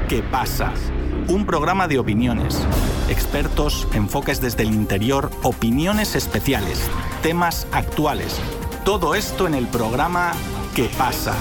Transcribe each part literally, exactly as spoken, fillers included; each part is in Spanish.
¿Qué pasa? Un programa de opiniones, expertos, enfoques desde el interior, opiniones especiales, temas actuales. Todo esto en el programa ¿Qué pasa?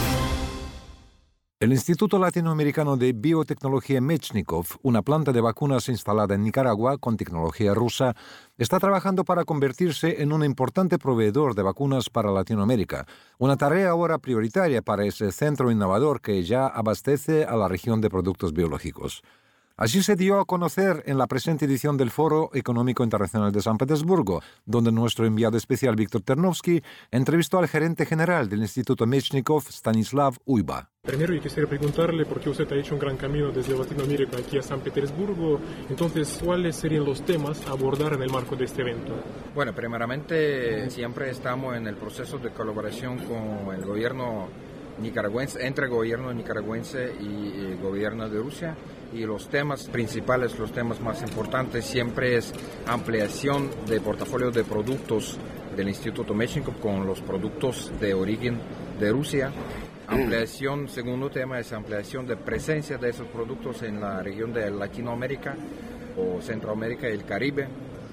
El Instituto Latinoamericano de Biotecnología Mechnikov, una planta de vacunas instalada en Nicaragua con tecnología rusa, está trabajando para convertirse en un importante proveedor de vacunas para Latinoamérica, una tarea ahora prioritaria para ese centro innovador que ya abastece a la región de productos biológicos. Así se dio a conocer en la presente edición del Foro Económico Internacional de San Petersburgo, donde nuestro enviado especial Víctor Ternovsky entrevistó al gerente general del Instituto Mechnikov, Stanislav Uyba. Primero yo quisiera preguntarle por qué usted ha hecho un gran camino desde Latinoamérica aquí a San Petersburgo. Entonces, ¿cuáles serían los temas a abordar en el marco de este evento? Bueno, primeramente siempre estamos en el proceso de colaboración con el gobierno nicaragüense, entre el gobierno nicaragüense y el gobierno de Rusia. Y los temas principales, los temas más importantes siempre es ampliación de portafolio de productos del Instituto Mechnikov con los productos de origen de Rusia. Ampliación, segundo tema, es ampliación de presencia de esos productos en la región de Latinoamérica o Centroamérica y el Caribe.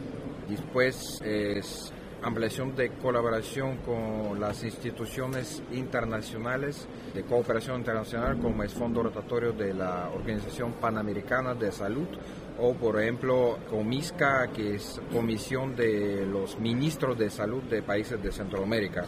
Después es ampliación de colaboración con las instituciones internacionales de cooperación internacional, como es Fondo Rotatorio de la Organización Panamericana de Salud, o por ejemplo COMISCA, que es Comisión de los Ministros de Salud de países de Centroamérica.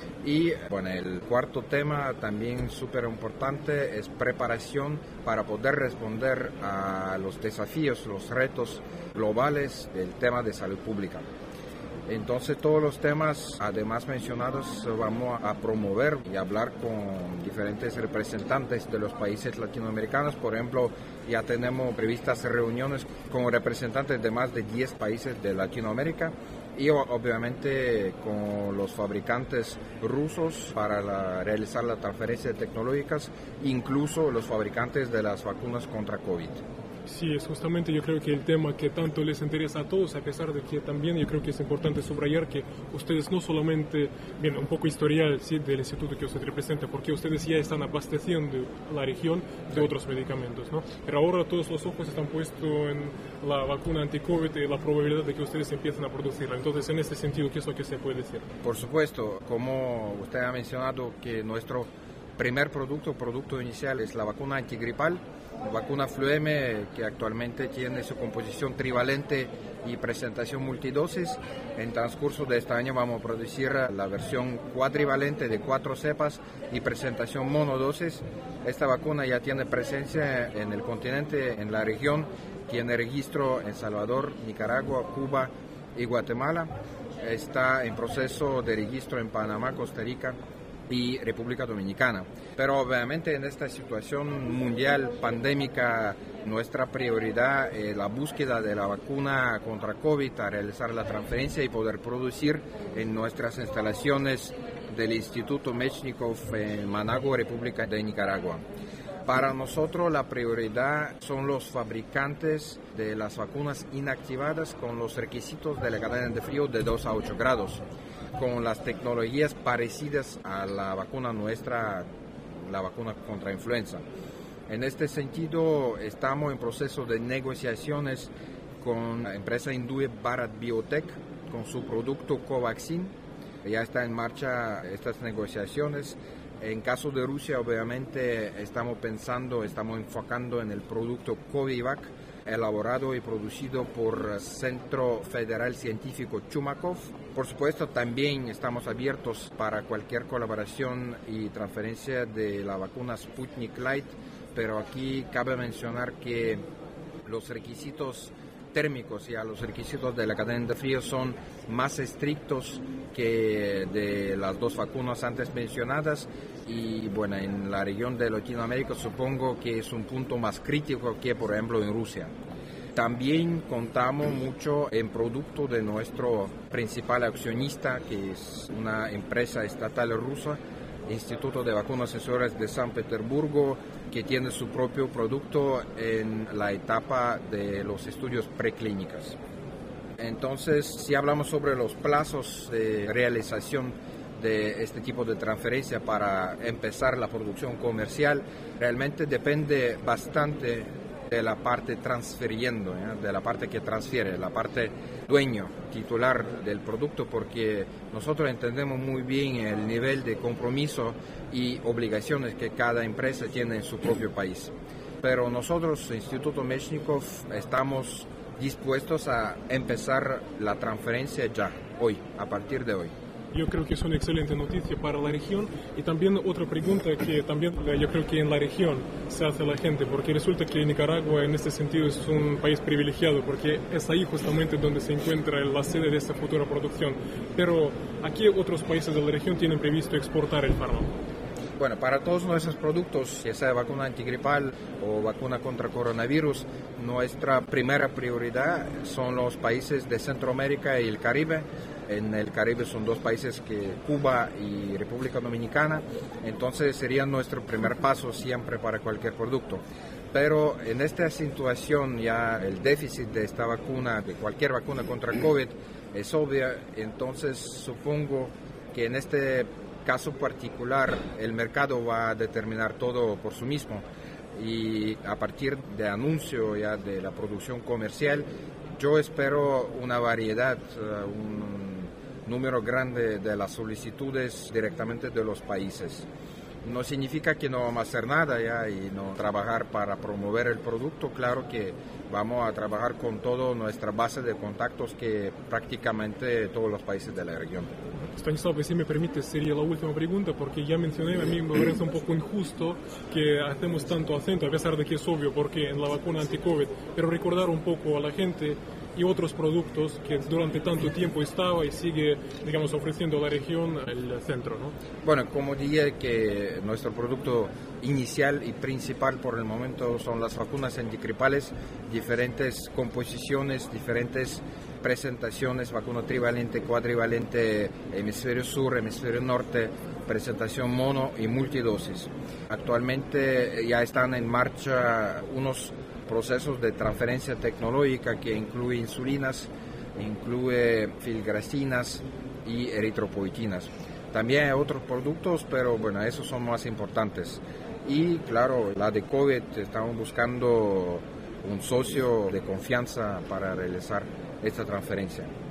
Y bueno, el cuarto tema también súper importante es preparación para poder responder a los desafíos, los retos globales del tema de salud pública. Entonces todos los temas además mencionados vamos a promover y hablar con diferentes representantes de los países latinoamericanos. Por ejemplo, ya tenemos previstas reuniones con representantes de más de diez países de Latinoamérica y obviamente con los fabricantes rusos para la, realizar las transferencias tecnológicas, incluso los fabricantes de las vacunas contra COVID. Sí, es justamente yo creo que el tema que tanto les interesa a todos, a pesar de que también yo creo que es importante subrayar que ustedes no solamente, bien, un poco historial ¿sí? del instituto que usted representa, porque ustedes ya están abasteciendo la región de sí. otros medicamentos, ¿no? Pero ahora todos los ojos están puestos en la vacuna anti-COVID y la probabilidad de que ustedes empiecen a producirla. Entonces, en este sentido, ¿qué es lo que se puede decir? Por supuesto, como usted ha mencionado que nuestro primer producto, producto inicial es la vacuna antigripal, vacuna Flueme, que actualmente tiene su composición trivalente y presentación multidosis. En transcurso de este año vamos a producir la versión cuadrivalente de cuatro cepas y presentación monodosis. Esta vacuna ya tiene presencia en el continente, en la región, tiene registro en Salvador, Nicaragua, Cuba y Guatemala. Está en proceso de registro en Panamá, Costa Rica y República Dominicana. Pero obviamente en esta situación mundial pandémica, nuestra prioridad es la búsqueda de la vacuna contra COVID, a realizar la transferencia y poder producir en nuestras instalaciones del Instituto Mechnikov en Managua, República de Nicaragua. Para nosotros la prioridad son los fabricantes de las vacunas inactivadas con los requisitos de la cadena de frío de dos a ocho grados, con las tecnologías parecidas a la vacuna nuestra, la vacuna contra influenza. En este sentido, estamos en proceso de negociaciones con la empresa hindú Bharat Biotech, con su producto Covaxin. Ya está en marcha estas negociaciones. En caso de Rusia, obviamente, estamos pensando, estamos enfocando en el producto Covivac, elaborado y producido por Centro Federal Científico Chumakov. Por supuesto, también estamos abiertos para cualquier colaboración y transferencia de la vacuna Sputnik Light, pero aquí cabe mencionar que los requisitos térmicos y a los requisitos de la cadena de frío son más estrictos que de las dos vacunas antes mencionadas y bueno, en la región de Latinoamérica supongo que es un punto más crítico que por ejemplo en Rusia. También contamos mucho en producto de nuestro principal accionista, que es una empresa estatal rusa, Instituto de Vacunas Sensores de San Petersburgo, que tiene su propio producto en la etapa de los estudios preclínicos. Entonces, si hablamos sobre los plazos de realización de este tipo de transferencia para empezar la producción comercial realmente depende bastante de la parte transfiriendo, ¿eh? de la parte que transfiere, la parte dueño, titular del producto, porque nosotros entendemos muy bien el nivel de compromiso y obligaciones que cada empresa tiene en su propio país. Pero nosotros, Instituto Mechnikov, estamos dispuestos a empezar la transferencia ya, hoy, a partir de hoy. Yo creo que es una excelente noticia para la región y también otra pregunta que también yo creo que en la región se hace la gente, porque resulta que Nicaragua en este sentido es un país privilegiado porque es ahí justamente donde se encuentra la sede de esta futura producción. Pero ¿a qué otros países de la región tienen previsto exportar el fármaco? Bueno, para todos nuestros productos, ya sea vacuna antigripal o vacuna contra coronavirus, nuestra primera prioridad son los países de Centroamérica y el Caribe. En el Caribe son dos países, que Cuba y República Dominicana, entonces sería nuestro primer paso siempre para cualquier producto. Pero en esta situación ya el déficit de esta vacuna, de cualquier vacuna contra COVID, es obvia, entonces supongo que en este caso particular el mercado va a determinar todo por sí mismo y a partir de anuncio ya de la producción comercial yo espero una variedad, un número grande de las solicitudes directamente de los países. No significa que no vamos a hacer nada ya y no trabajar para promover el producto, claro que vamos a trabajar con toda nuestra base de contactos que prácticamente todos los países de la región. Stanislav, si me permite, sería la última pregunta, porque ya mencioné, a mí me parece un poco injusto que hacemos tanto acento, a pesar de que es obvio, porque en la vacuna anti-COVID, pero recordar un poco a la gente y otros productos que durante tanto tiempo estaba y sigue, digamos, ofreciendo a la región el centro, ¿no? Bueno, como dije que nuestro producto inicial y principal por el momento son las vacunas antigripales, diferentes composiciones, diferentes presentaciones, vacuna trivalente, cuadrivalente, hemisferio sur, hemisferio norte, presentación mono y multidosis. Actualmente ya están en marcha unos procesos de transferencia tecnológica que incluye insulinas, incluye filgrastinas y eritropoyetinas. También hay otros productos, pero bueno, esos son más importantes. Y claro, la de COVID, estamos buscando un socio de confianza para realizar esta transferencia.